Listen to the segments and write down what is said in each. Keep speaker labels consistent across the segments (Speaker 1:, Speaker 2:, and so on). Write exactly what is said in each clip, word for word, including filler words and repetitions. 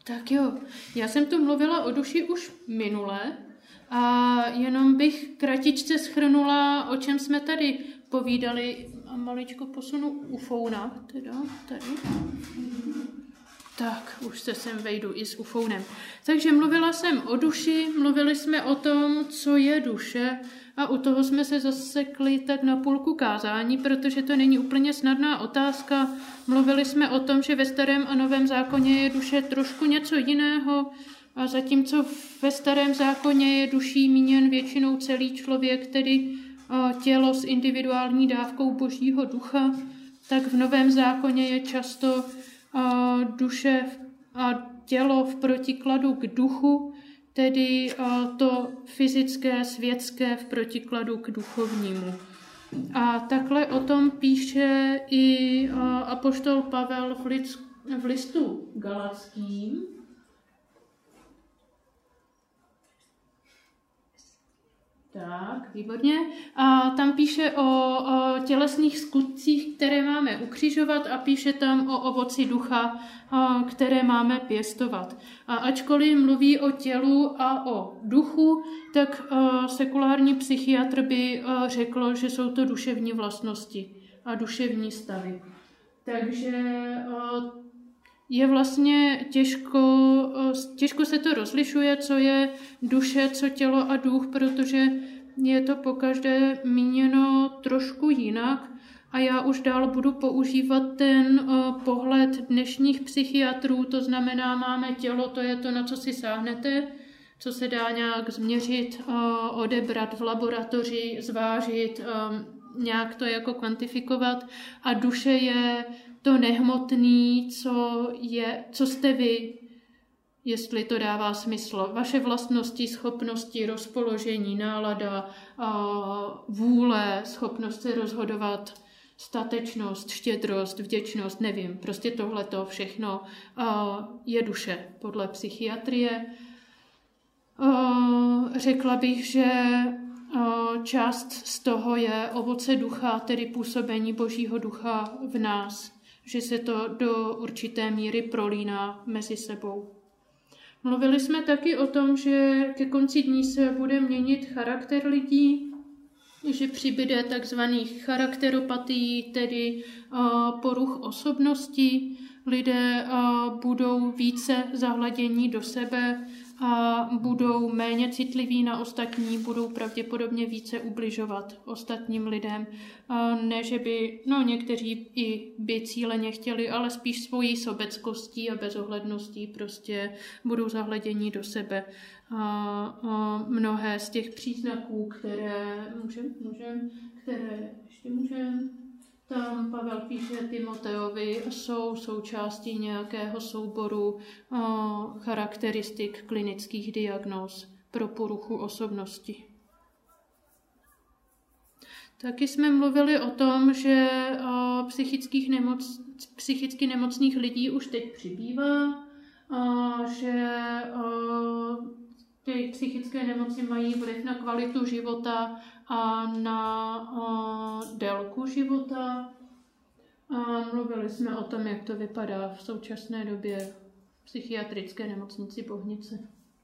Speaker 1: Tak jo, já jsem tu mluvila o duši už minule a jenom bych kratičce shrnula, o čem jsme tady povídali a maličko posunu ufouna, teda tady. Tak, už se sem vejdu i s ufounem. Takže mluvila jsem o duši, mluvili jsme o tom, co je duše a u toho jsme se zasekli tak na půlku kázání, protože to není úplně snadná otázka. Mluvili jsme o tom, že ve Starém a Novém zákoně je duše trošku něco jiného a zatímco ve Starém zákoně je duší míněn většinou celý člověk, tedy tělo s individuální dávkou Božího ducha, tak v Novém zákoně je často a duše a tělo v protikladu k duchu, tedy to fyzické, světské v protikladu k duchovnímu. A takhle o tom píše i apoštol Pavel v, list, v listu Galatským. Tak, výborně. A tam píše o, o tělesných skutcích, které máme ukřižovat a píše tam o ovoci ducha, a, které máme pěstovat. A ačkoliv mluví o tělu a o duchu, tak a, sekulární psychiatr by a, řekl, že jsou to duševní vlastnosti a duševní stavy. Takže a, je vlastně těžko, těžko se to rozlišuje, co je duše, co tělo a duch, protože je to pokaždé míněno trošku jinak a já už dál budu používat ten pohled dnešních psychiatrů, to znamená, máme tělo, to je to, na co si sáhnete, co se dá nějak změřit, odebrat v laboratoři, zvážit, nějak to jako kvantifikovat a duše je to nehmotný, co, je, co jste vy, jestli to dává smysl. Vaše vlastnosti, schopnosti, rozpoložení, nálada, vůle, schopnost se rozhodovat, statečnost, štědrost, vděčnost, nevím. Prostě tohleto všechno je duše podle psychiatrie. Řekla bych, že část z toho je ovoce ducha, tedy působení Božího ducha v nás, že se to do určité míry prolíná mezi sebou. Mluvili jsme taky o tom, že ke konci dní se bude měnit charakter lidí, že přibyde takzvaných charakteropatií, tedy poruch osobnosti. Lidé budou více zahladění do sebe a budou méně citliví na ostatní, budou pravděpodobně více ubližovat ostatním lidem. Ne, že by, no někteří i by cíleně chtěli, ale spíš svojí sobeckostí a bezohledností prostě budou zahledění do sebe. A, a mnohé z těch příznaků, které můžem, můžem, které ještě můžem, tam Pavel píše Timoteovi, jsou součástí nějakého souboru o, charakteristik klinických diagnóz pro poruchu osobnosti. Taky jsme mluvili o tom, že o, psychických nemoc, psychicky nemocných lidí už teď přibývá, a že o, ty psychické nemoci mají vliv na kvalitu života a na o, délku života. A mluvili jsme o tom, jak to vypadá v současné době v psychiatrické nemocnici Bohnice.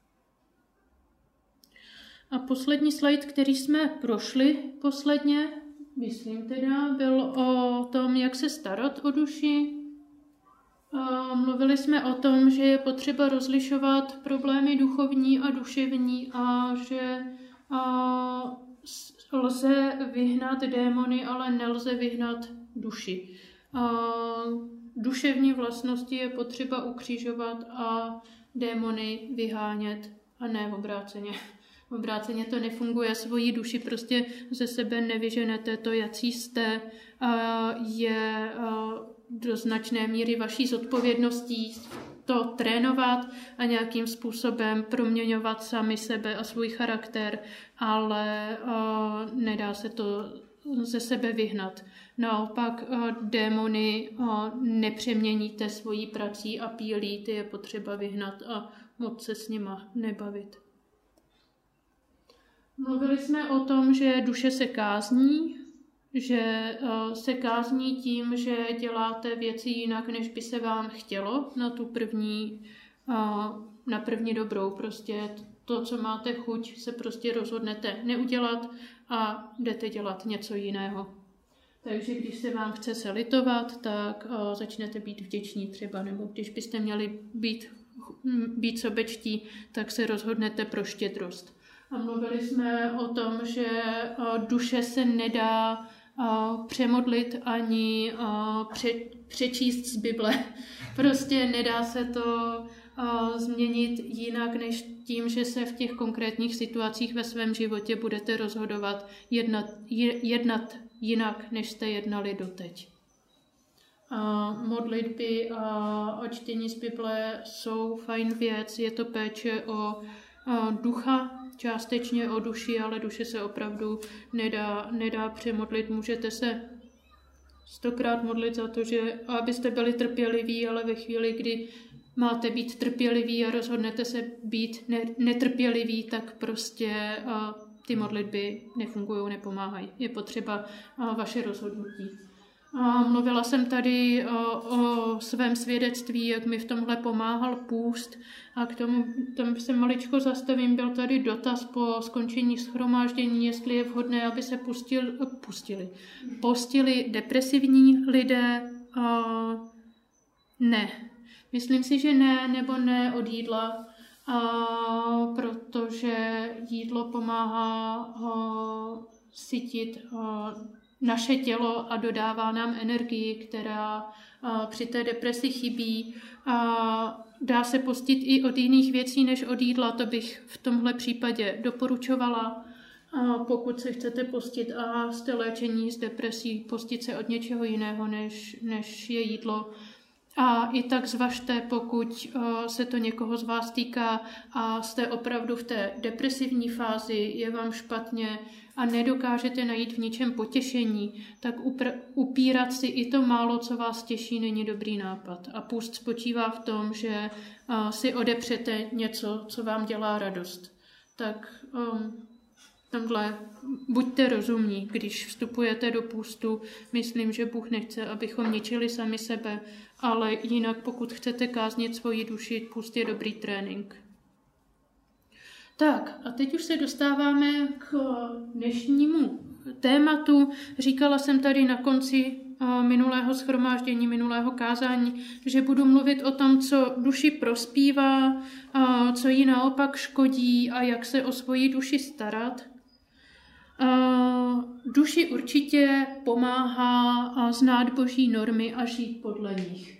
Speaker 1: A poslední slide, který jsme prošli posledně, myslím teda, byl o tom, jak se starat o duši. A mluvili jsme o tom, že je potřeba rozlišovat problémy duchovní a duševní a že a, lze vyhnat démony, ale nelze vyhnat duši. A, duševní vlastnosti je potřeba ukřižovat a démony vyhánět a ne obráceně. Obráceně to nefunguje, svoji duši prostě ze sebe nevyženete, to jací jste, je do značné míry vaší zodpovědností to trénovat a nějakým způsobem proměňovat sami sebe a svůj charakter, ale nedá se to ze sebe vyhnat. Naopak démony nepřeměníte svojí prací a pílí, ty je potřeba vyhnat a moc se s nima nebavit. Mluvili jsme o tom, že duše se kázní, že se kázní tím, že děláte věci jinak, než by se vám chtělo na tu první na první dobrou. Prostě to, co máte chuť, se prostě rozhodnete neudělat a jdete dělat něco jiného. Takže když se vám chce se litovat, tak o, začnete být vděční třeba, nebo když byste měli být, být sobečtí, tak se rozhodnete pro štědrost. A mluvili jsme o tom, že o, duše se nedá o, přemodlit ani o, pře, přečíst z Bible. Prostě nedá se to o, změnit jinak, než tím, že se v těch konkrétních situacích ve svém životě budete rozhodovat jednat, jednat jinak, než jste jednali doteď. A modlitby a, a čtení z Bible jsou fajn věc, je to péče o, o ducha, částečně o duši, ale duše se opravdu nedá, nedá přemodlit. Můžete se stokrát modlit za to, že abyste byli trpěliví, ale ve chvíli, kdy máte být trpěliví a rozhodnete se být netrpěliví, tak prostě a, ty modlitby nefungují, nepomáhají. Je potřeba a, vaše rozhodnutí. A mluvila jsem tady o, o svém svědectví, jak mi v tomhle pomáhal půst a k tomu tam se maličko zastavím. Byl tady dotaz po skončení shromáždění, jestli je vhodné, aby se pustil, pustili, postili depresivní lidé. A ne. Myslím si, že ne, nebo ne od jídla, a protože jídlo pomáhá a, sytit a, naše tělo a dodává nám energii, která a, při té depresi chybí. A dá se postit i od jiných věcí než od jídla, to bych v tomhle případě doporučovala. A pokud se chcete postit a jste léčení z depresí, postit se od něčeho jiného, než, než je jídlo. A i tak zvažte, pokud uh, se to někoho z vás týká a jste opravdu v té depresivní fázi, je vám špatně a nedokážete najít v ničem potěšení, tak upr- upírat si i to málo, co vás těší, není dobrý nápad. A půst spočívá v tom, že uh, si odepřete něco, co vám dělá radost. Tak um, tamhle buďte rozumní, když vstupujete do půstu. Myslím, že Bůh nechce, abychom ničili sami sebe, ale jinak pokud chcete káznit svoji duši, půst je dobrý trénink. Tak a teď už se dostáváme k dnešnímu tématu. Říkala jsem tady na konci minulého shromáždění, minulého kázání, že budu mluvit o tom, co duši prospívá, co jí naopak škodí a jak se o svoji duši starat. Duši určitě pomáhá znát Boží normy a žít podle nich.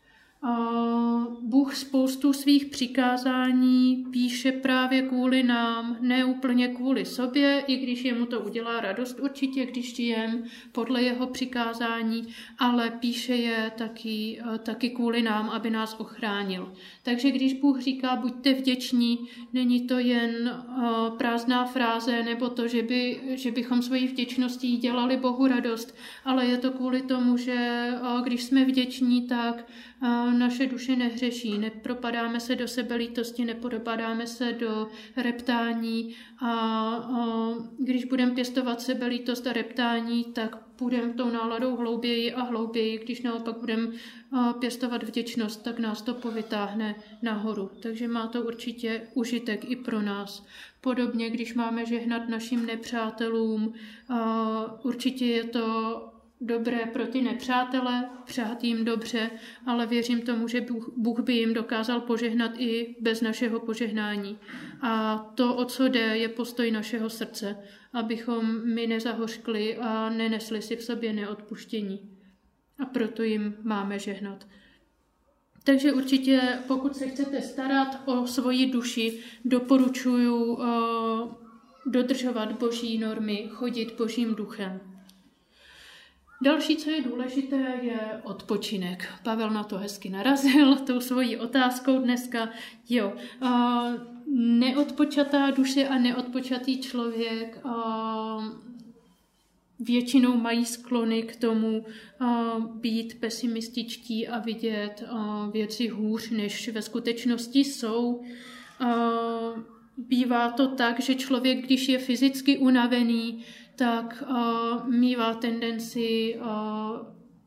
Speaker 1: Bůh spoustu svých přikázání píše právě kvůli nám, ne úplně kvůli sobě, i když jemu to udělá radost určitě, když žijem podle jeho přikázání, ale píše je taky, taky kvůli nám, aby nás ochránil. Takže když Bůh říká, buďte vděční, není to jen prázdná fráze nebo to, že, by, že bychom svojí vděčností dělali Bohu radost, ale je to kvůli tomu, že když jsme vděční, tak naše duše nehřeší, nepropadáme se do sebelítosti, nepropadáme se do reptání a, a když budeme pěstovat sebelítost a reptání, tak půjdeme tou náladou hlouběji a hlouběji. Když naopak budeme pěstovat vděčnost, tak nás to povytáhne nahoru. Takže má to určitě užitek i pro nás. Podobně, když máme žehnat našim nepřátelům, určitě je to dobré pro ty nepřátele, přát jim dobře, ale věřím tomu, že Bůh, Bůh by jim dokázal požehnat i bez našeho požehnání. A to, o co jde, je postoj našeho srdce, abychom my nezahořkli a nenesli si v sobě neodpuštění. A proto jim máme žehnat. Takže určitě, pokud se chcete starat o svoji duši, doporučuji uh, dodržovat Boží normy, chodit Božím duchem. Další, co je důležité, je odpočinek. Pavel na to hezky narazil tou svojí otázkou dneska. Jo, uh, neodpočatá duše a neodpočatý člověk uh, většinou mají sklony k tomu uh, být pesimističtí a vidět uh, věci hůř, než ve skutečnosti jsou. Uh, bývá to tak, že člověk, když je fyzicky unavený, tak uh, mívá tendenci uh,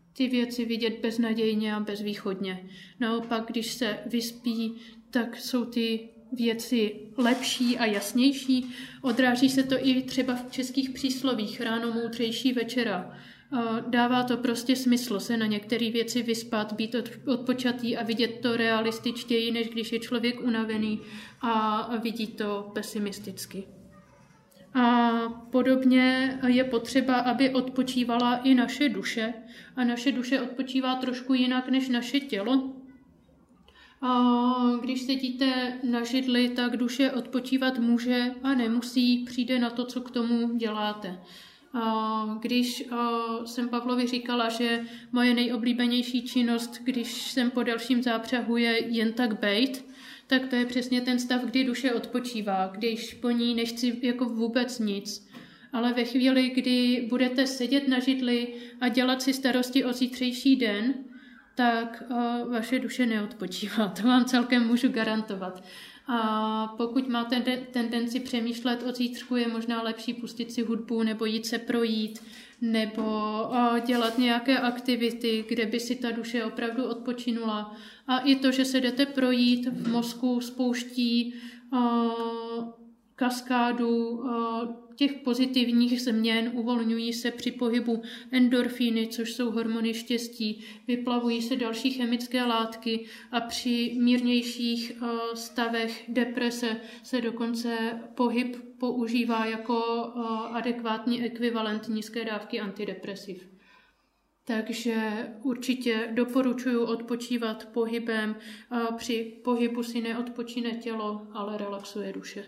Speaker 1: ty věci vidět beznadějně a bezvýchodně. Naopak, když se vyspí, tak jsou ty věci lepší a jasnější. Odráží se to i třeba v českých příslovích ráno moudřejší večera. Dává to prostě smysl se na některé věci vyspat, být odpočatý a vidět to realističtěji, než když je člověk unavený a vidí to pesimisticky. A podobně je potřeba, aby odpočívala i naše duše. A naše duše odpočívá trošku jinak než naše tělo. A když sedíte na židli, tak duše odpočívat může a nemusí, přijde na to, co k tomu děláte. A když jsem Pavlovi říkala, že moje nejoblíbenější činnost, když jsem po dalším zápřahu, je jen tak bejt, tak to je přesně ten stav, kdy duše odpočívá, když po ní nechci jako vůbec nic. Ale ve chvíli, kdy budete sedět na židli a dělat si starosti o zítřejší den, tak uh, vaše duše neodpočívá. To vám celkem můžu garantovat. A pokud máte de- tendenci přemýšlet o zítřku, je možná lepší pustit si hudbu nebo jít se projít nebo uh, dělat nějaké aktivity, kde by si ta duše opravdu odpočinula. A i to, že se jdete projít, v mozku spouští uh, kaskádu uh, těch pozitivních změn, uvolňují se při pohybu endorfíny, což jsou hormony štěstí, vyplavují se další chemické látky a při mírnějších uh, stavech deprese se dokonce pohyb používá jako uh, adekvátní ekvivalent nízké dávky antidepresiv. Takže určitě doporučuji odpočívat pohybem. Uh, při pohybu si neodpočine tělo, ale relaxuje duše.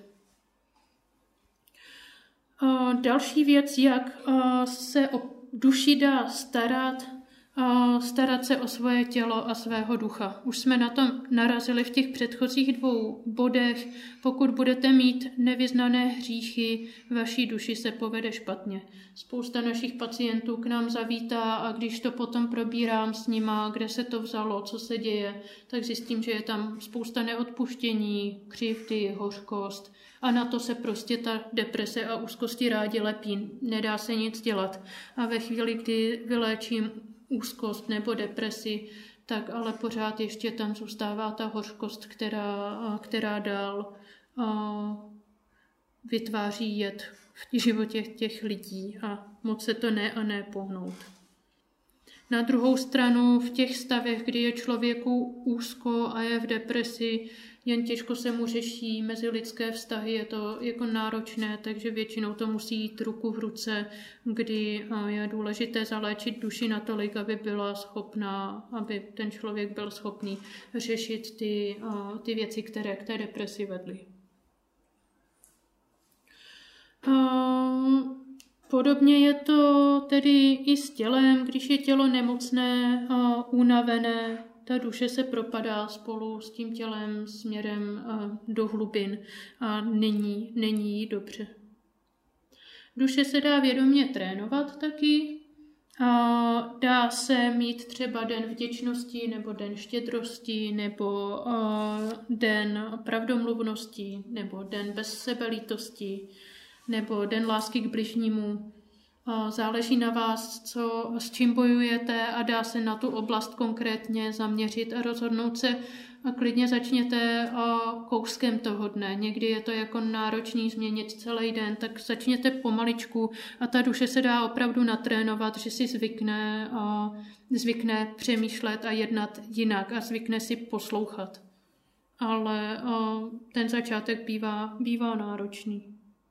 Speaker 1: Uh, další věc, jak uh, se o duši dá starat, uh, starat se o svoje tělo a svého ducha. Už jsme na tom narazili v těch předchozích dvou bodech. Pokud budete mít nevyznané hříchy, vaší duši se povede špatně. Spousta našich pacientů k nám zavítá a když to potom probírám s nima, kde se to vzalo, co se děje, tak zjistím, že je tam spousta neodpuštění, křivdy, hořkost. A na to se prostě ta deprese a úzkosti rádi lepí. Nedá se nic dělat. A ve chvíli, kdy vyléčím úzkost nebo depresi, tak ale pořád ještě tam zůstává ta hořkost, která, která dál vytváří jed v životě těch lidí a moc se to ne a ne pohnout. Na druhou stranu v těch stavech, kdy je člověku úzko a je v depresi, jen těžko se mu řeší mezilidské vztahy, je to jako náročné, takže většinou to musí jít ruku v ruce, kdy je důležité zaléčit duši natolik, aby byla schopná, aby ten člověk byl schopný řešit ty, ty věci, které k té depresi vedly. Podobně je to tedy i s tělem, když je tělo nemocné, unavené, ta duše se propadá spolu s tím tělem směrem do hlubin a není, není jí dobře. Duše se dá vědomě trénovat taky. A dá se mít třeba den vděčnosti nebo den štědrosti nebo den pravdomluvnosti nebo den bezsebelítosti nebo den lásky k bližnímu. Záleží na vás, co, s čím bojujete a dá se na tu oblast konkrétně zaměřit a rozhodnout se a klidně začněte kouskem toho dne. Někdy je to jako náročný změnit celý den, tak začněte pomaličku a ta duše se dá opravdu natrénovat, že si zvykne, zvykne přemýšlet a jednat jinak a zvykne si poslouchat. Ale ten začátek bývá, bývá náročný.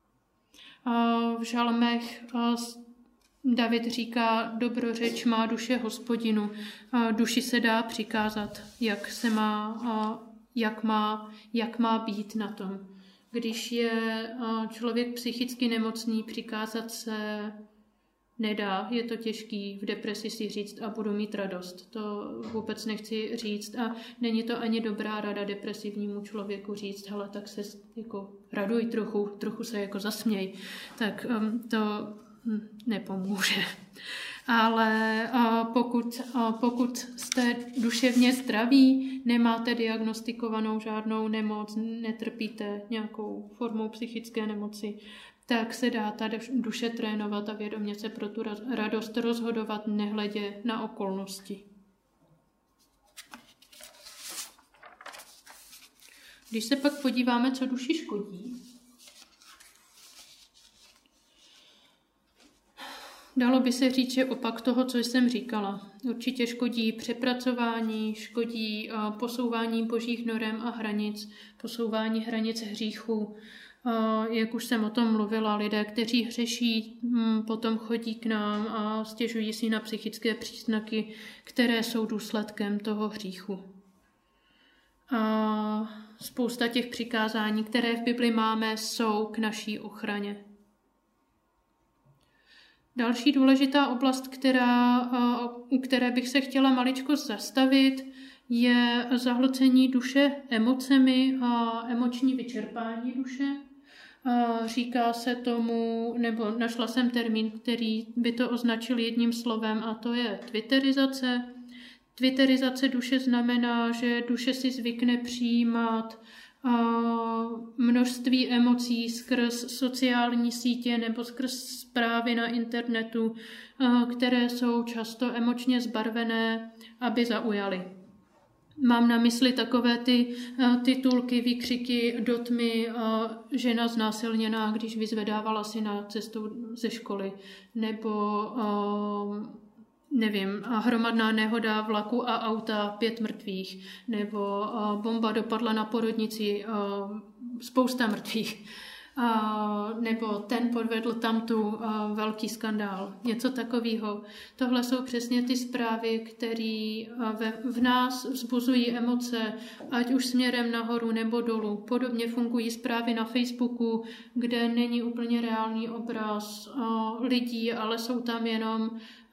Speaker 1: V žalmech David říká, dobrořeč má duše Hospodinu. Duši se dá přikázat, jak se má, jak má, jak má být na tom. Když je člověk psychicky nemocný, přikázat se nedá. Je to těžký v depresi si říct a budu mít radost. To vůbec nechci říct a není to ani dobrá rada depresivnímu člověku říct, hele, tak se jako raduj trochu, trochu se jako zasměj. Tak um, to hm, nepomůže. Ale uh, pokud, uh, pokud jste duševně zdraví, nemáte diagnostikovanou žádnou nemoc, netrpíte nějakou formou psychické nemoci, tak se dá ta duše trénovat a vědomě se pro tu radost rozhodovat nehledě na okolnosti. Když se pak podíváme, co duši škodí, dalo by se říct, že opak toho, co jsem říkala. Určitě škodí přepracování, škodí posouvání božích norem a hranic, posouvání hranic hříchu. Jak už jsem o tom mluvila, lidé, kteří hřeší, potom chodí k nám a stěžují si na psychické příznaky, které jsou důsledkem toho hříchu. A spousta těch přikázání, které v Bibli máme, jsou k naší ochraně. Další důležitá oblast, která, u které bych se chtěla maličko zastavit, je zahlcení duše emocemi a emoční vyčerpání duše. Říká se tomu, nebo našla jsem termín, který by to označil jedním slovem, a to je twitterizace. Twitterizace duše znamená, že duše si zvykne přijímat množství emocí skrz sociální sítě nebo skrz zprávy na internetu, které jsou často emočně zbarvené, aby zaujaly. Mám na mysli takové ty titulky, výkřiky do tmy, žena znásilněná, když vyzvedávala syna cestou ze školy, nebo nevím, hromadná nehoda vlaku a auta, pět mrtvých, nebo bomba dopadla na porodnici, spousta mrtvých, nebo ten podvedl tamtu, velký skandál, něco takového. Tohle jsou přesně ty zprávy, které v nás vzbuzují emoce, ať už směrem nahoru nebo dolů. Podobně fungují zprávy na Facebooku, kde není úplně reálný obraz lidí, ale jsou tam jenom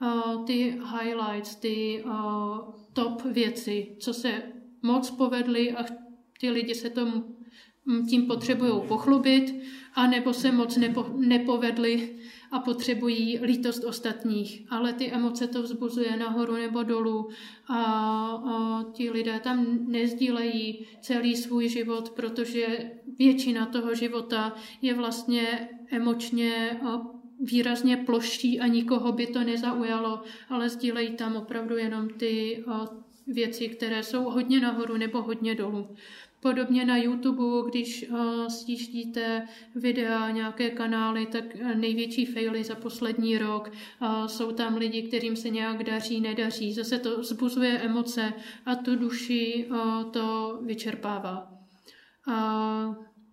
Speaker 1: ty highlights, ty top věci, co se moc povedly a ti lidi se tomu tím potřebují pochlubit, anebo se moc nepo, nepovedli a potřebují lítost ostatních. Ale ty emoce to vzbuzuje nahoru nebo dolů a, a ti lidé tam nezdílejí celý svůj život, protože většina toho života je vlastně emočně výrazně ploští a nikoho by to nezaujalo, ale sdílejí tam opravdu jenom ty věci, které jsou hodně nahoru nebo hodně dolů. Podobně na YouTube, když uh, sjíždíte videa, nějaké kanály, tak největší faily za poslední rok. Uh, jsou tam lidi, kterým se nějak daří, nedaří. Zase to vzbuzuje emoce a tu duši uh, to vyčerpává. Uh,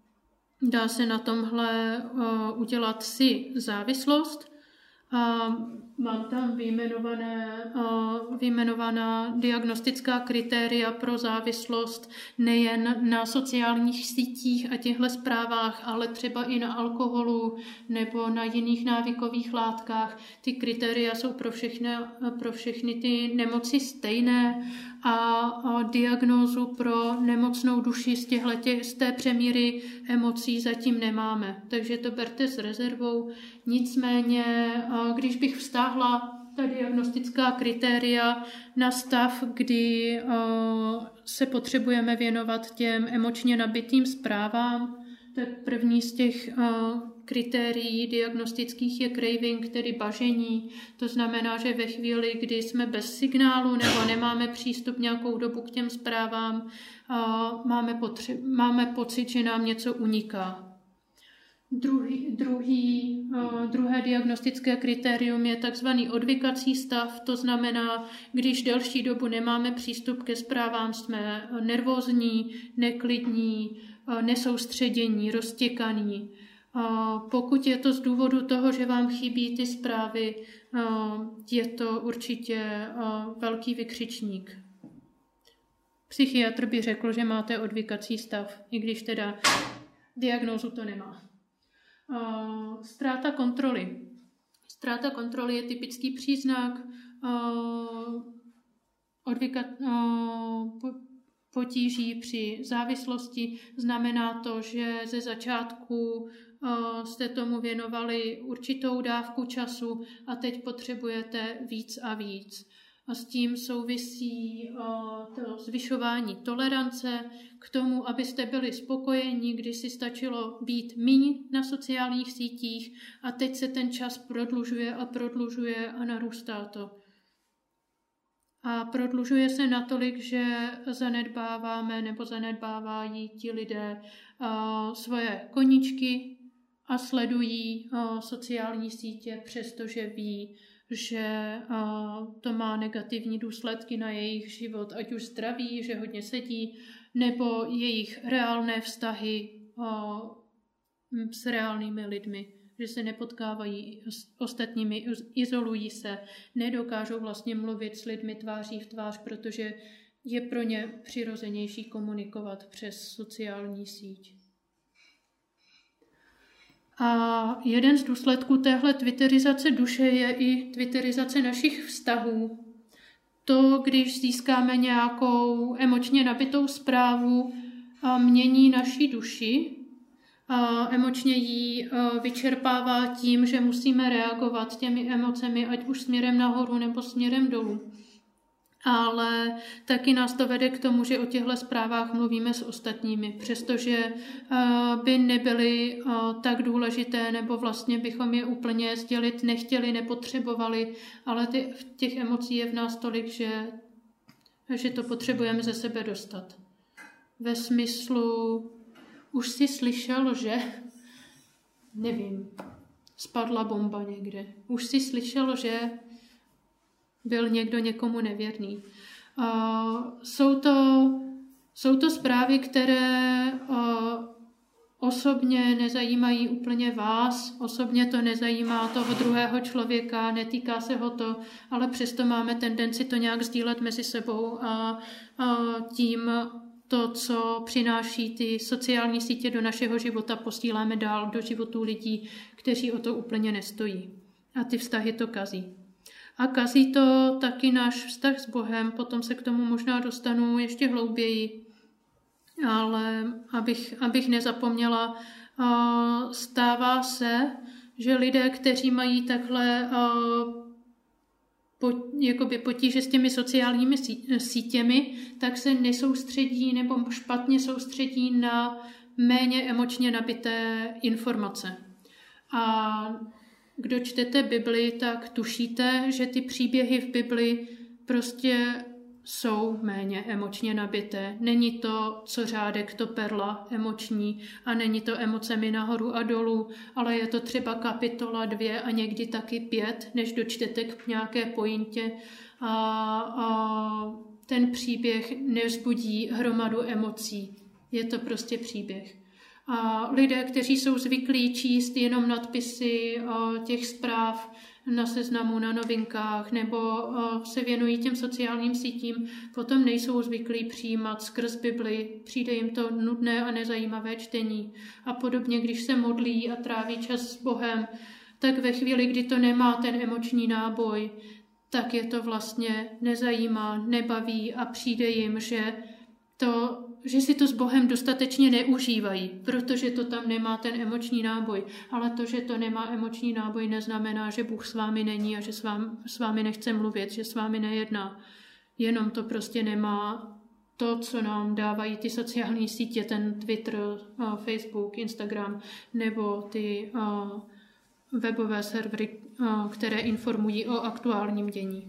Speaker 1: dá se na tomhle uh, udělat si závislost. Uh, mám tam vyjmenované, uh, vyjmenovaná diagnostická kritéria pro závislost nejen na sociálních sítích a těchto zprávách, ale třeba i na alkoholu nebo na jiných návykových látkách. Ty kritéria jsou pro všechny, pro všechny ty nemoci stejné a, a diagnózu pro nemocnou duši z, těchletě, z té přemíry emocí zatím nemáme. Takže to berte s rezervou. Nicméně, když bych vztáhla ta diagnostická kritéria na stav, kdy se potřebujeme věnovat těm emočně nabitým zprávám, tak první z těch kritérií diagnostických je craving, tedy bažení. To znamená, že ve chvíli, kdy jsme bez signálu nebo nemáme přístup nějakou dobu k těm zprávám, máme, potře- máme pocit, že nám něco uniká. Druhý, druhý, uh, druhé diagnostické kritérium je takzvaný odvykací stav, to znamená, když delší dobu nemáme přístup ke zprávám, jsme nervózní, neklidní, uh, nesoustředění, roztěkaní. Uh, pokud je to z důvodu toho, že vám chybí ty zprávy, uh, je to určitě uh, velký vykřičník. Psychiatr by řekl, že máte odvykací stav, i když teda diagnózu to nemá. Uh, ztráta kontroly. Ztráta kontroly je typický příznak uh, odvyka, uh, potíží při závislosti. Znamená to, že ze začátku uh, jste tomu věnovali určitou dávku času a teď potřebujete víc a víc. A s tím souvisí to zvyšování tolerance k tomu, abyste byli spokojeni, když si stačilo být míň na sociálních sítích a teď se ten čas prodlužuje a prodlužuje a narůstá to. A prodlužuje se natolik, že zanedbáváme nebo zanedbávají ti lidé svoje koníčky a sledují sociální sítě, přestože ví, že to má negativní důsledky na jejich život, ať už zdraví, že hodně sedí, nebo jejich reálné vztahy s reálnými lidmi, že se nepotkávají s ostatními, izolují se, nedokážou vlastně mluvit s lidmi tváří v tvář, protože je pro ně přirozenější komunikovat přes sociální síť. A jeden z důsledků téhle twitterizace duše je i twitterizace našich vztahů. To, když získáme nějakou emočně nabitou zprávu, mění naši duši, a emočně ji vyčerpává tím, že musíme reagovat těmi emocemi, ať už směrem nahoru nebo směrem dolů. Ale taky nás to vede k tomu, že o těchto zprávách mluvíme s ostatními, přestože by nebyly tak důležité, nebo vlastně bychom je úplně sdělit nechtěli, nepotřebovali, ale ty, těch emocí je v nás tolik, že, že to potřebujeme ze sebe dostat. Ve smyslu, už jsi slyšel, že, nevím, spadla bomba někde. Už jsi slyšel, že byl někdo někomu nevěrný. Uh, jsou, to, jsou to zprávy, které uh, osobně nezajímají úplně vás, osobně to nezajímá toho druhého člověka, netýká se ho to, ale přesto máme tendenci to nějak sdílet mezi sebou a, a tím to, co přináší ty sociální sítě do našeho života, posíláme dál do životů lidí, kteří o to úplně nestojí. A ty vztahy to kazí. A kazí to taky náš vztah s Bohem, potom se k tomu možná dostanu ještě hlouběji. Ale abych, abych nezapomněla, stává se, že lidé, kteří mají takhle jakoby potíže s těmi sociálními sítěmi, tak se nesoustředí nebo špatně soustředí na méně emočně nabité informace. A kdo čtete Bibli, tak tušíte, že ty příběhy v Bibli prostě jsou méně emočně nabité. Není to co řádek, to perla emoční a není to emocemi nahoru a dolů, ale je to třeba kapitola dvě a někdy taky pět, než dočtete k nějaké pointě a, a ten příběh nevzbudí hromadu emocí. Je to prostě příběh. A lidé, kteří jsou zvyklí číst jenom nadpisy těch zpráv na Seznamu, na Novinkách, nebo se věnují těm sociálním sítím, potom nejsou zvyklí přijímat skrz Bibli, přijde jim to nudné a nezajímavé čtení. A podobně, když se modlí a tráví čas s Bohem, tak ve chvíli, kdy to nemá ten emoční náboj, tak je to vlastně nezajímá, nebaví a přijde jim, že to že si to s Bohem dostatečně neužívají, protože to tam nemá ten emoční náboj. Ale to, že to nemá emoční náboj, neznamená, že Bůh s vámi není a že s vámi, s vámi nechce mluvit, že s vámi nejedná. Jenom to prostě nemá to, co nám dávají ty sociální sítě, ten Twitter, Facebook, Instagram, nebo ty webové servery, které informují o aktuálním dění.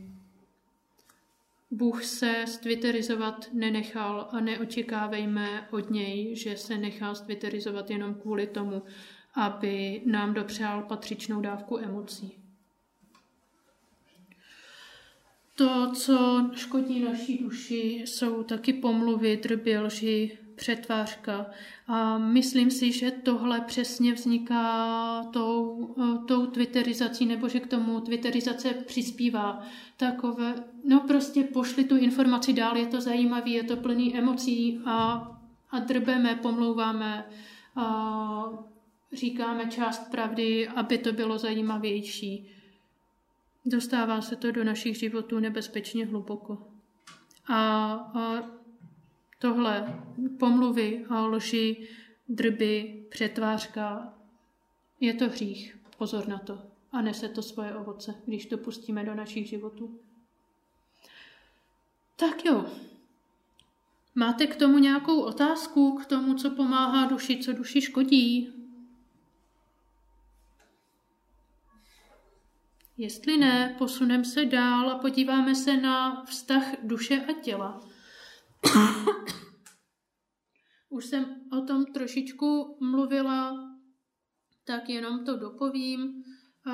Speaker 1: Bůh se stwitterizovat nenechal a neočekávejme od něj, že se nechá stwitterizovat jenom kvůli tomu, aby nám dopřál patřičnou dávku emocí. To, co škodí naší duši, jsou taky pomluvy, drby, lži, přetvářka. A myslím si, že tohle přesně vzniká tou, tou twitterizací, nebo že k tomu twitterizace přispívá. Takové, no prostě pošli tu informaci dál, je to zajímavé, je to plný emocí a, a drbeme, pomlouváme, a říkáme část pravdy, aby to bylo zajímavější. Dostává se to do našich životů nebezpečně hluboko. A, a tohle pomluvy a lži, drby, přetvářka, je to hřích. Pozor na to. A nese to svoje ovoce, když to pustíme do našich životů. Tak jo. Máte k tomu nějakou otázku, k tomu, co pomáhá duši, co duši škodí? Jestli ne, posuneme se dál a podíváme se na vztah duše a těla. Už jsem o tom trošičku mluvila, tak jenom to dopovím.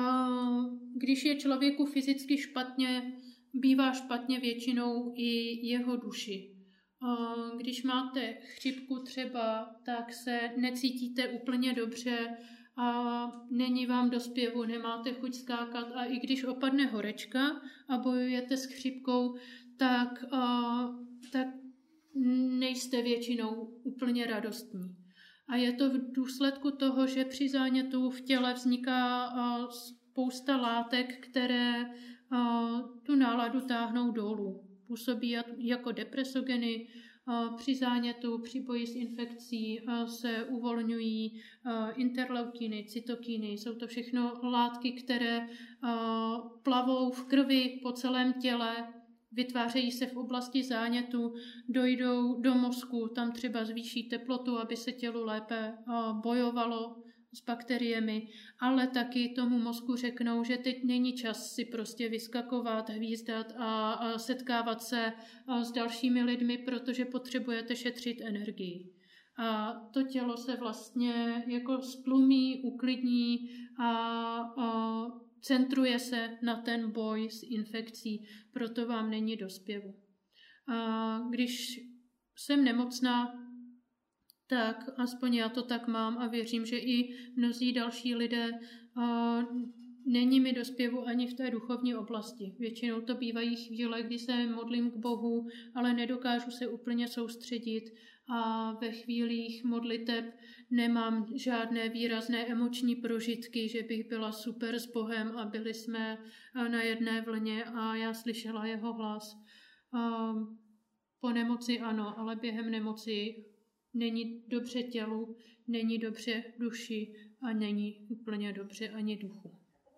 Speaker 1: Když je člověku fyzicky špatně, bývá špatně většinou i jeho duši. Když máte chřipku třeba, tak se necítíte úplně dobře a není vám do zpěvu, nemáte chuť skákat a i když opadne horečka a bojujete s chřipkou, tak, tak nejste většinou úplně radostní. A je to v důsledku toho, že při zánětu v těle vzniká spousta látek, které tu náladu táhnou dolů. Působí jako depresogeny, při zánětu, při boji s infekcí se uvolňují interleukiny, cytokiny. Jsou to všechno látky, které plavou v krvi po celém těle, vytvářejí se v oblasti zánětu, dojdou do mozku, tam třeba zvýší teplotu, aby se tělu lépe bojovalo s bakteriemi, ale taky tomu mozku řeknou, že teď není čas si prostě vyskakovat, hvízdat a, a setkávat se a s dalšími lidmi, protože potřebujete šetřit energii. A to tělo se vlastně jako stlumí, uklidní a, a centruje se na ten boj s infekcí, proto vám není do zpěvu. A když jsem nemocná, tak aspoň já to tak mám a věřím, že i mnozí další lidé a, není mi do zpěvu ani v té duchovní oblasti. Většinou to bývají chvíle, kdy se modlím k Bohu, ale nedokážu se úplně soustředit a ve chvílích modliteb nemám žádné výrazné emoční prožitky, že bych byla super s Bohem a byli jsme na jedné vlně a já slyšela jeho hlas. A, po nemoci ano, ale během nemoci není dobře tělu, není dobře duši a není úplně dobře ani duchu.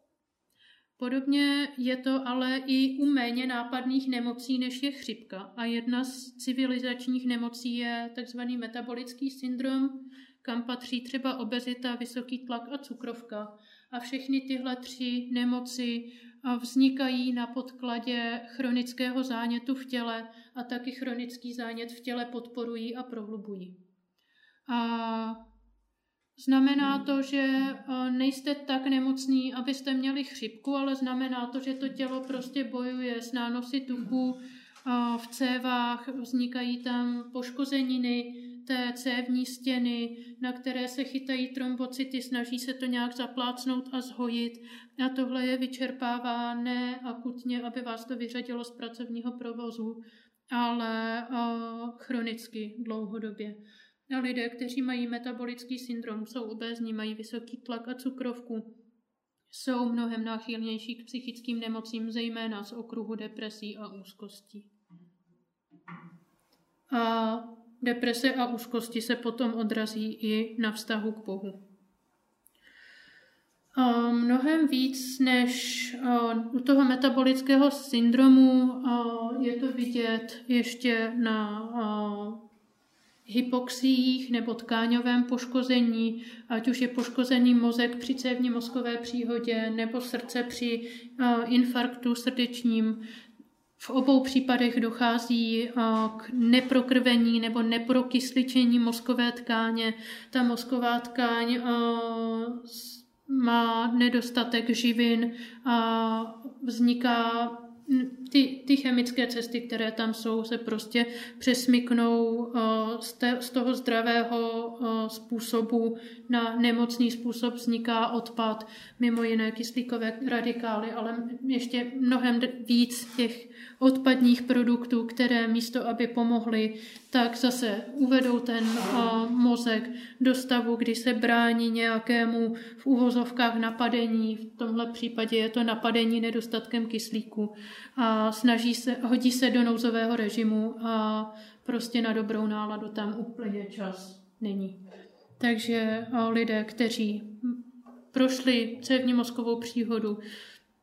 Speaker 1: Podobně je to ale i u méně nápadných nemocí, než je chřipka. A jedna z civilizačních nemocí je tzv. Metabolický syndrom, kam patří třeba obezita, vysoký tlak a cukrovka. A všechny tyhle tři nemoci vznikají na podkladě chronického zánětu v těle a taky chronický zánět v těle podporují a prohlubují. A znamená to, že nejste tak nemocní, abyste měli chřipku, ale znamená to, že to tělo prostě bojuje s nánosy tuků v cévách, vznikají tam poškozeniny té cévní stěny, na které se chytají trombocyty, snaží se to nějak zaplácnout a zhojit. A tohle je vyčerpává ne akutně, aby vás to vyřadilo z pracovního provozu, ale chronicky dlouhodobě. A lidé, kteří mají metabolický syndrom, jsou obézní, mají vysoký tlak a cukrovku, jsou mnohem náchylnější k psychickým nemocím, zejména z okruhu depresí a úzkostí. A deprese a úzkosti se potom odrazí i na vztahu k Bohu. A mnohem víc než u toho metabolického syndromu je to vidět ještě na hypoxiích nebo tkáňovém poškození, ať už je poškozený mozek při cévní mozkové příhodě nebo srdce při infarktu srdečním. V obou případech dochází k neprokrvení nebo neprokysličení mozkové tkáně. Ta mozková tkáň má nedostatek živin a vzniká Ty, ty chemické cesty, které tam jsou, se prostě přesmyknou uh, z, te, z toho zdravého uh, způsobu na nemocný způsob, vzniká odpad, mimo jiné kyslíkové radikály, ale ještě mnohem víc těch odpadních produktů, které místo, aby pomohly, tak zase uvedou ten uh, mozek do stavu, kdy se brání nějakému v uvozovkách napadení. V tomhle případě je to napadení nedostatkem kyslíku. A snaží se, hodí se do nouzového režimu a prostě na dobrou náladu tam úplně čas není. Takže lidé, kteří prošli cévní mozkovou příhodu,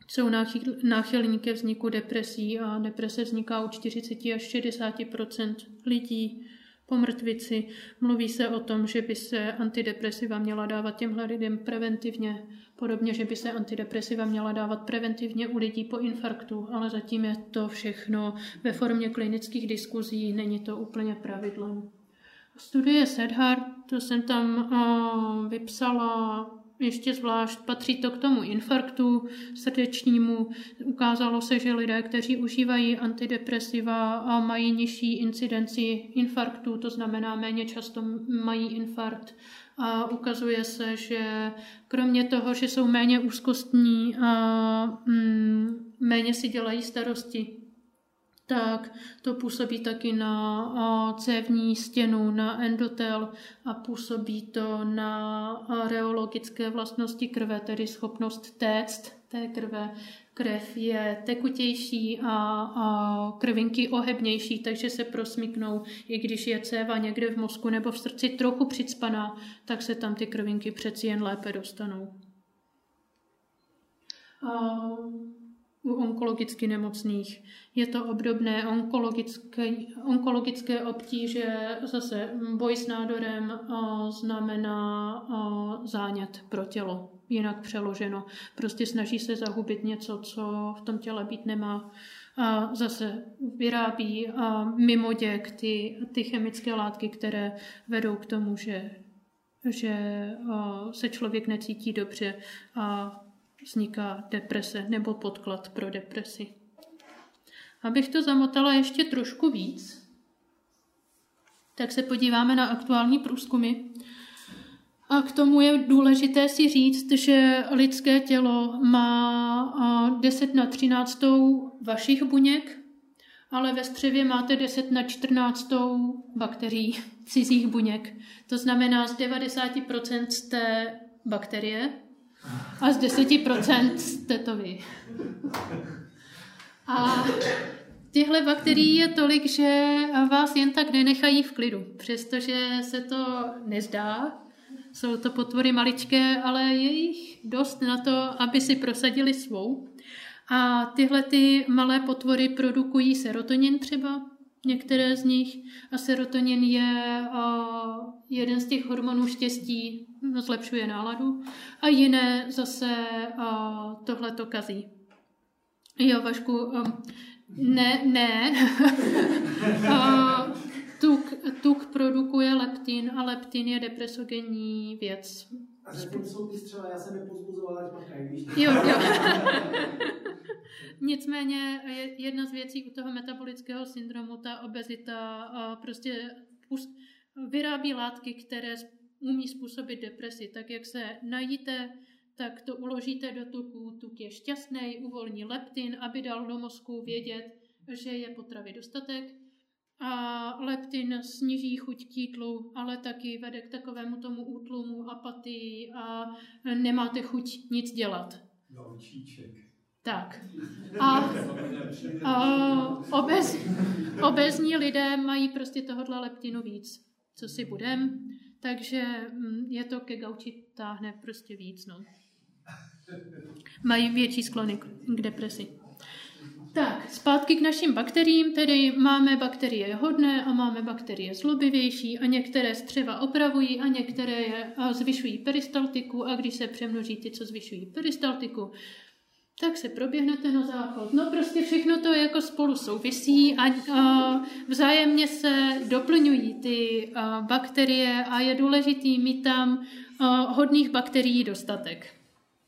Speaker 1: jsou náchylní ke vzniku depresí a deprese vzniká u čtyřicet až šedesát procent lidí po mrtvici. Mluví se o tom, že by se antidepresiva měla dávat těmhle lidem preventivně, podobně, že by se antidepresiva měla dávat preventivně u lidí po infarktu, ale zatím je to všechno ve formě klinických diskuzí, není to úplně pravidlem. Studie Sedhart, to jsem tam uh, vypsala ještě zvlášť, patří to k tomu infarktu srdečnímu. Ukázalo se, že lidé, kteří užívají antidepresiva, mají nižší incidenci infarktu, to znamená méně často mají infarkt. A ukazuje se, že kromě toho, že jsou méně úzkostní a mm, méně si dělají starosti, tak to působí taky na cévní stěnu, na endotel a působí to na reologické vlastnosti krve, tedy schopnost téct té krve. Krev je tekutější a, a krvinky ohebnější, takže se prosmyknou, i když je céva někde v mozku nebo v srdci trochu přicpaná, tak se tam ty krvinky přeci jen lépe dostanou. A u onkologicky nemocných je to obdobné onkologické, onkologické obtíže, zase boj s nádorem znamená zánět pro tělo, jinak přeloženo. Prostě snaží se zahubit něco, co v tom těle být nemá. A zase vyrábí mimoděk ty, ty chemické látky, které vedou k tomu, že, že se člověk necítí dobře a vzniká deprese nebo podklad pro depresi. Abych to zamotala ještě trošku víc, tak se podíváme na aktuální průzkumy. A k tomu je důležité si říct, že lidské tělo má deset na třináct vašich buněk, ale ve střevě máte deset na čtrnáct bakterií cizích buněk. To znamená, z devadesát procent jste bakterie a z deset procent jste to vy. A těchto bakterií je tolik, že vás jen tak nenechají v klidu, přestože se to nezdá. Jsou to potvory maličké, ale je jich dost na to, aby si prosadili svou. A tyhle ty malé potvory produkují serotonin třeba, některé z nich. A serotonin je uh, jeden z těch hormonů štěstí, zlepšuje náladu. A jiné zase uh, tohleto kazí. Jo, Vašku, um, ne, ne. uh, tuk, tuk produkuje leptin a leptin je depresogenní věc.
Speaker 2: A řekl jsou ty střela, já jsem nepozbuzovala, ať makají, víš?
Speaker 1: Jo, jo. Nicméně jedna z věcí u toho metabolického syndromu, ta obezita, prostě vyrábí látky, které umí způsobit depresi. Tak jak se najíte, tak to uložíte do tuku, tuk je šťastný, uvolní leptin, aby dal do mozku vědět, že je potravy dostatek. A leptin sníží chuť k jídlu, ale taky vede k takovému tomu útlumu, apatii a nemáte chuť nic dělat.
Speaker 2: Naučíček.
Speaker 1: Tak. A, a obez, obezní lidé mají prostě tohodle leptinu víc, co si budem, takže je to ke gauči táhne prostě víc. No. Mají větší sklony k depresi. Tak, zpátky k našim bakteriím, tedy máme bakterie hodné a máme bakterie zlobivější a některé střeva opravují a některé je zvyšují peristaltiku a když se přemnoží ty, co zvyšují peristaltiku, tak se proběhnete na záchod. No prostě všechno to jako spolu souvisí a, a vzájemně se doplňují ty a, bakterie a je důležitý mít tam a, hodných bakterií dostatek.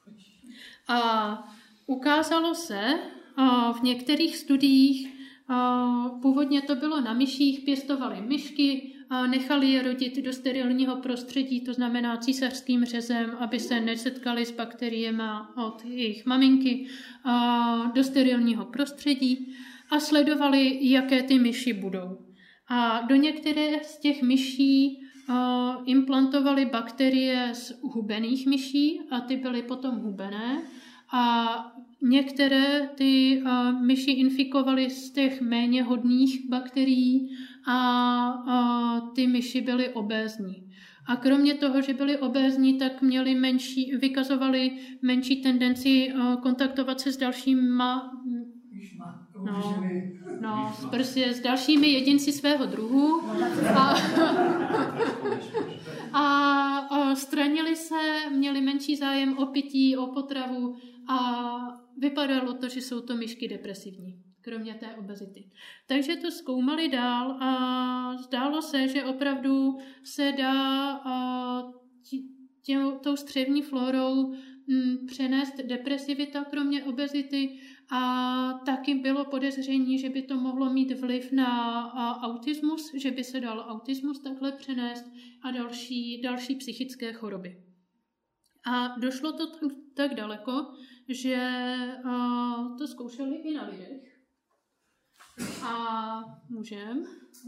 Speaker 1: A ukázalo se, v některých studiích původně to bylo na myších, pěstovali myšky, nechali je rodit do sterilního prostředí, to znamená císařským řezem, aby se nesetkali s bakteriemi od jejich maminky, do sterilního prostředí a sledovali, jaké ty myši budou. A do některé z těch myší implantovali bakterie z hubených myší a ty byly potom hubené. A některé ty uh, myši infikovaly z těch méně hodných bakterií a, a ty myši byly obézní. A kromě toho, že byly obézní, tak měli menší, vykazovali menší tendenci kontaktovat se s dalšíma, no, no, prostě s dalšími jedinci svého druhu. A, a, a stranili se, měli menší zájem o pití, o potravu a vypadalo to, že jsou to myšky depresivní, kromě té obezity. Takže to zkoumali dál a zdálo se, že opravdu se dá tě, tou střevní florou m, přenést depresivita kromě obezity a taky bylo podezření, že by to mohlo mít vliv na a, autismus, že by se dal autismus takhle přenést a další, další psychické choroby. A došlo to tak, tak daleko, že a, to zkoušeli i na lidech. A můžem.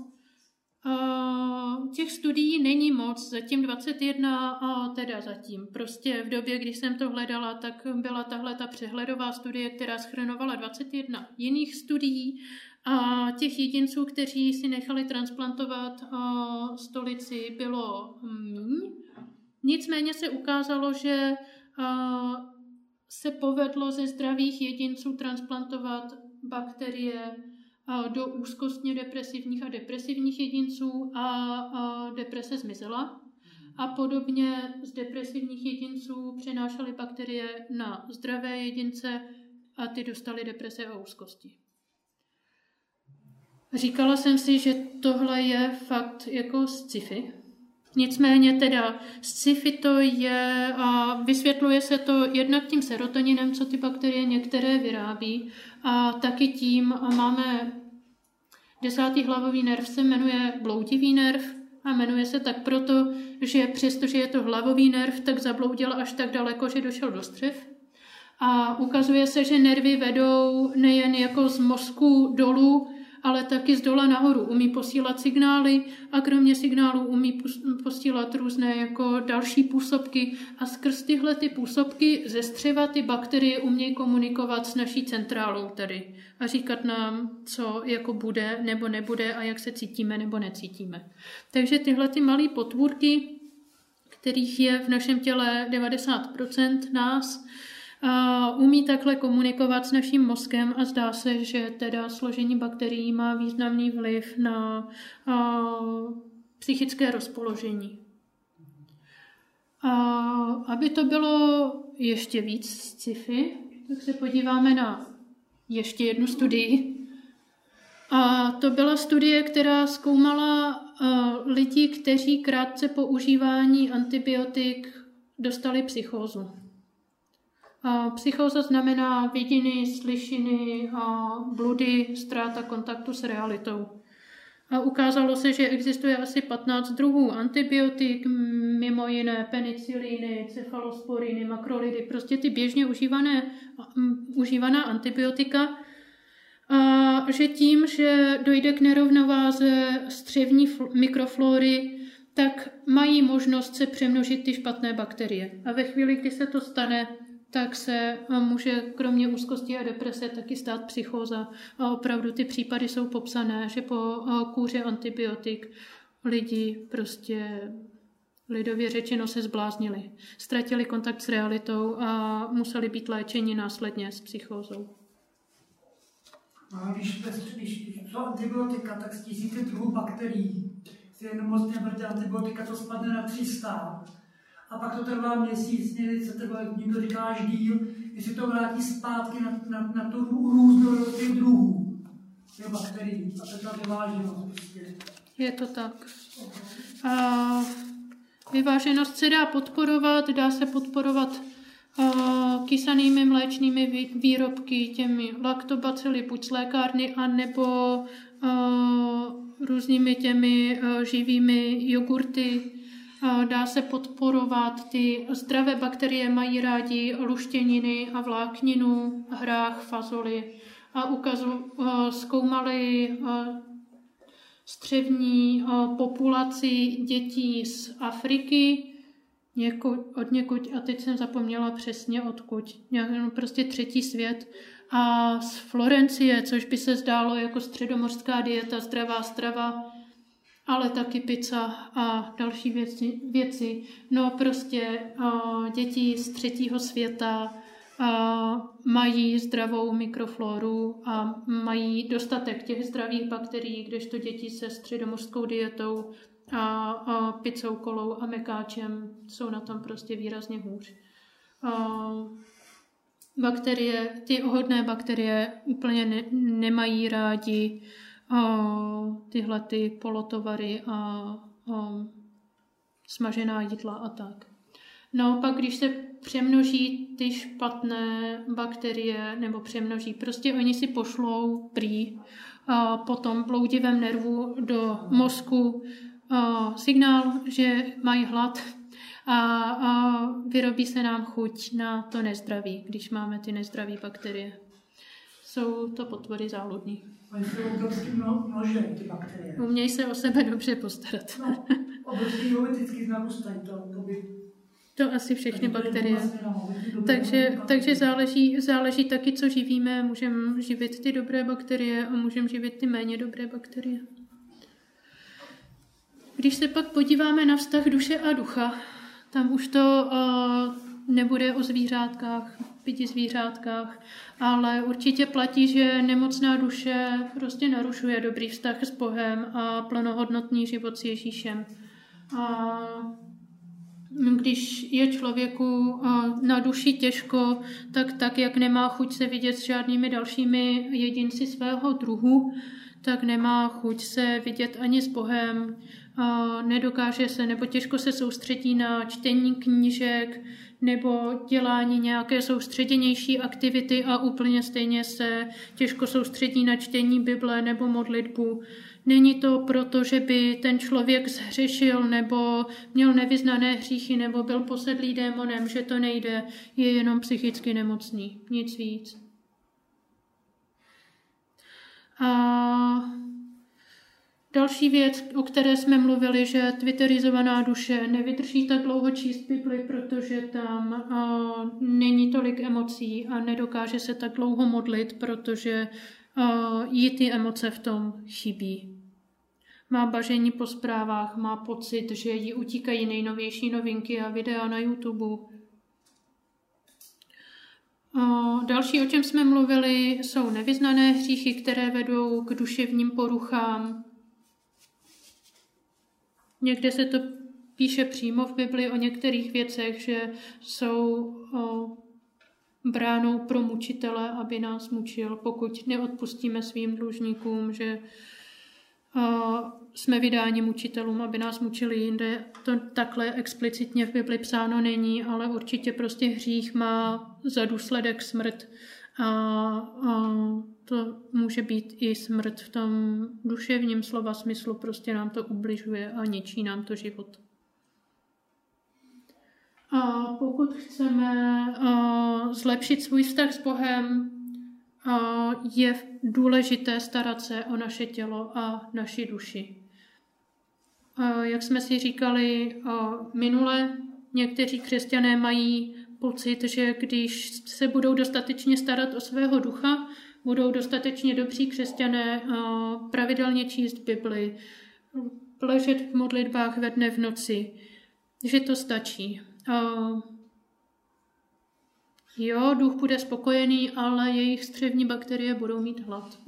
Speaker 1: Uh, těch studií není moc, zatím dvacet jedna, uh, teda zatím. Prostě v době, kdy jsem to hledala, tak byla tahle ta přehledová studie, která shrnovala dvacet jedna jiných studií a těch jedinců, kteří si nechali transplantovat uh, stolici, bylo míň. Nicméně se ukázalo, že uh, se povedlo ze zdravých jedinců transplantovat bakterie do úzkostně depresivních a depresivních jedinců a, a deprese zmizela. A podobně z depresivních jedinců přenášely bakterie na zdravé jedince a ty dostaly deprese a úzkosti. Říkala jsem si, že tohle je fakt jako sci-fi. Nicméně teda sci-fi to je a vysvětluje se to jednak tím serotoninem, co ty bakterie některé vyrábí a taky tím a máme desátý hlavový nerv se jmenuje bloudivý nerv a jmenuje se tak proto, že přestože je to hlavový nerv, tak zabloudil až tak daleko, že došel do střev. A ukazuje se, že nervy vedou nejen jako z mozku dolů, ale taky z dola nahoru. Umí posílat signály a kromě signálů umí posílat různé jako další působky a skrz tyhle ty působky ze střeva ty bakterie umějí komunikovat s naší centrálou tady a říkat nám, co jako bude nebo nebude a jak se cítíme nebo necítíme. Takže tyhle ty malé potvůrky, kterých je v našem těle devadesát procent nás, Uh, umí takhle komunikovat s naším mozkem a zdá se, že teda složení bakterií má významný vliv na uh, psychické rozpoložení. Uh, aby to bylo ještě víc sci-fi, tak se podíváme na ještě jednu studii. A to byla studie, která zkoumala uh, lidi, kteří krátce po užívání antibiotik dostali psychózu. A psychóza znamená vidiny, slyšiny, a bludy, ztráta kontaktu s realitou. A ukázalo se, že existuje asi patnáct druhů antibiotik, mimo jiné penicilíny, cefalosporiny, makrolidy, prostě ty běžně užívané, užívaná antibiotika. A že tím, že dojde k nerovnováze střevní mikroflóry, tak mají možnost se přemnožit ty špatné bakterie. A ve chvíli, kdy se to stane, tak se může kromě úzkosti a deprese taky stát psychóza. A opravdu ty případy jsou popsané, že po kůře antibiotik lidi prostě lidově řečeno se zbláznili. Ztratili kontakt s realitou a museli být léčeni následně s psychózou.
Speaker 3: A když, když jsou antibiotika, tak z tisíce druhů bakterií si jenom moc neberte antibiotika, to spadne na tři sta. A pak to trvá měsíc, někdy se trvá, někdo říká až díl, jestli to vrátí zpátky na, na, na tu různorodost těch druhů, těch bakterií. A to je ta vyváženost. Prostě.
Speaker 1: Je to tak. A vyváženost se dá podporovat, dá se podporovat a, kysanými mléčnými výrobky, těmi laktobacily, buď z lékárny, anebo a, různými těmi a, živými jogurty. Dá se podporovat, ty zdravé bakterie mají rádi luštěniny a vlákninu, hrách, fazoli a ukazu, zkoumali střevní populaci dětí z Afriky, někud, od někud, a teď jsem zapomněla přesně odkud, prostě třetí svět, a z Florencie, což by se zdálo jako středomořská dieta, zdravá strava, ale taky pizza a další věci. věci. No prostě uh, děti z třetího světa uh, mají zdravou mikrofloru a mají dostatek těch zdravých bakterií, kdežto děti se středomořskou dietou a, a pizzou, kolou a mekáčem jsou na tom prostě výrazně hůř. Uh, bakterie, ty ohodné bakterie úplně ne, nemají rádi uh, tyhle ty polotovary a uh, smažená jídla a tak. No pak, když se přemnoží ty špatné bakterie, nebo přemnoží, prostě oni si pošlou prý a potom bloudivém nervu do mozku a signál, že mají hlad a, a vyrobí se nám chuť na to nezdraví, když máme ty nezdraví bakterie. Jsou to potvory záludný.
Speaker 3: Oni jsou obrovský množí, ty bakterie.
Speaker 1: Umějí se o sebe dobře postarat.
Speaker 3: No, obrovský geometrický narůstají to, to by...
Speaker 1: To asi všechny bakterie. Takže, takže záleží, záleží taky, co živíme. Můžeme živit ty dobré bakterie a můžeme živit ty méně dobré bakterie. Když se pak podíváme na vztah duše a ducha, tam už to uh, nebude o zvířátkách, pěti zvířátkách, ale určitě platí, že nemocná duše prostě narušuje dobrý vztah s Bohem a plnohodnotný život s Ježíšem. A když je člověku na duši těžko, tak tak, jak nemá chuť se vidět s žádnými dalšími jedinci svého druhu, tak nemá chuť se vidět ani s Bohem, nedokáže se nebo těžko se soustředí na čtení knížek nebo dělání nějaké soustředěnější aktivity a úplně stejně se těžko soustředí na čtení Bible nebo modlitbu. Není to proto, že by ten člověk zhřešil nebo měl nevyznané hříchy nebo byl posedlý démonem, že to nejde, je jenom psychicky nemocný, nic víc. A další věc, o které jsme mluvili, že twitterizovaná duše nevydrží tak dlouho číst Bibli, protože tam uh, není tolik emocí a nedokáže se tak dlouho modlit, protože uh, jí ty emoce v tom chybí. Má bažení po zprávách, má pocit, že jí utíkají nejnovější novinky a videa na YouTube. Uh, další, o čem jsme mluvili, jsou nevyznané hříchy, které vedou k duševním poruchám. Někde se to píše přímo v Bibli o některých věcech, že jsou o, bránou pro mučitele, aby nás mučil, pokud neodpustíme svým dlužníkům, že o, jsme vydáni mučitelům, aby nás mučili jinde. To takhle explicitně v Bibli psáno není, ale určitě prostě hřích má za důsledek smrt a, a to může být i smrt v tom duševním slova smyslu, prostě nám to ubližuje a ničí nám to život. A pokud chceme uh, zlepšit svůj vztah s Bohem, uh, je důležité starat se o naše tělo a naši duši. Uh, jak jsme si říkali uh, minule, někteří křesťané mají pocit, že když se budou dostatečně starat o svého ducha, budou dostatečně dobří křesťané pravidelně číst Bibli, ležet v modlitbách ve dne v noci, že to stačí. Jo, duch bude spokojený, ale jejich střevní bakterie budou mít hlad.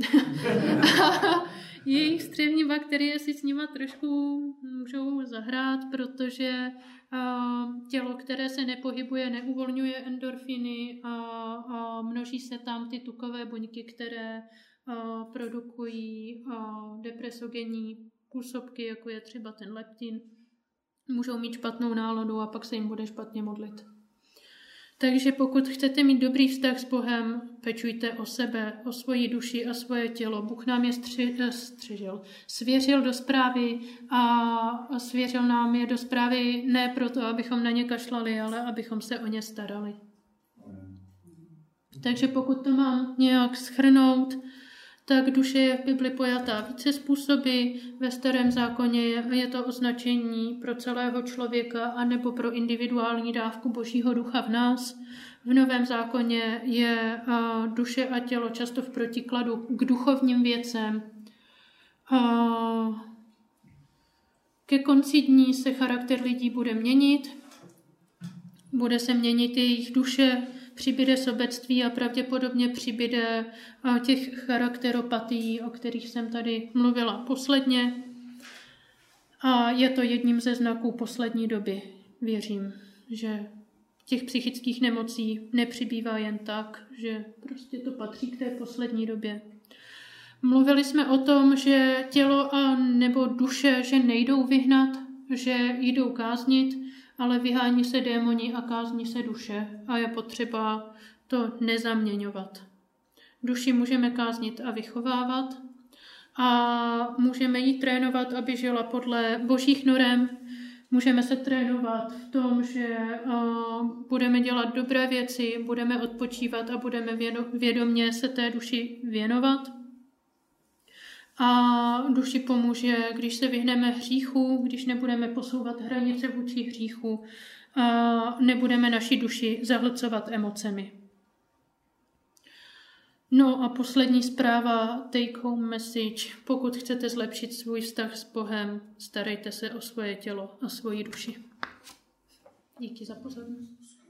Speaker 1: Jejich střevní bakterie si s nima trošku můžou zahrát, protože tělo, které se nepohybuje, neuvolňuje endorfiny a, a množí se tam ty tukové buňky, které a, produkují a, depresogenní působky, jako je třeba ten leptin. Můžou mít špatnou náladu a pak se jim bude špatně modlit. Takže pokud chcete mít dobrý vztah s Bohem, pečujte o sebe, o svoji duši a svoje tělo. Bůh nám je stři, střižil, svěřil do správy a svěřil nám je do správy ne proto, abychom na ně kašlali, ale abychom se o ně starali. Takže pokud to mám nějak shrnout, tak duše je v Bibli pojatá více způsoby. Ve Starém zákoně je, je to označení pro celého člověka anebo pro individuální dávku Božího ducha v nás. V Novém zákoně je a, duše a tělo často v protikladu k duchovním věcem. A, Ke konci dní se charakter lidí bude měnit, bude se měnit jejich duše, přibyde sobectví a pravděpodobně přibyde těch charakteropatií, o kterých jsem tady mluvila posledně. A je to jedním ze znaků poslední doby. Věřím, že těch psychických nemocí nepřibývá jen tak, že prostě to patří k té poslední době. Mluvili jsme o tom, že tělo a nebo duše, že nejdou vyhnat, že jdou káznit, ale vyhání se démoni a kázní se duše a je potřeba to nezaměňovat. Duši můžeme káznit a vychovávat a můžeme ji trénovat, aby žila podle božích norem. Můžeme se trénovat v tom, že uh, budeme dělat dobré věci, budeme odpočívat a budeme vědomě se té duši věnovat. A duši pomůže, když se vyhneme hříchu, když nebudeme posouvat hranice vůči hříchu a nebudeme naši duši zahlcovat emocemi. No a poslední zpráva, take home message. Pokud chcete zlepšit svůj vztah s Bohem, starejte se o svoje tělo a svoji duši. Díky za pozornost.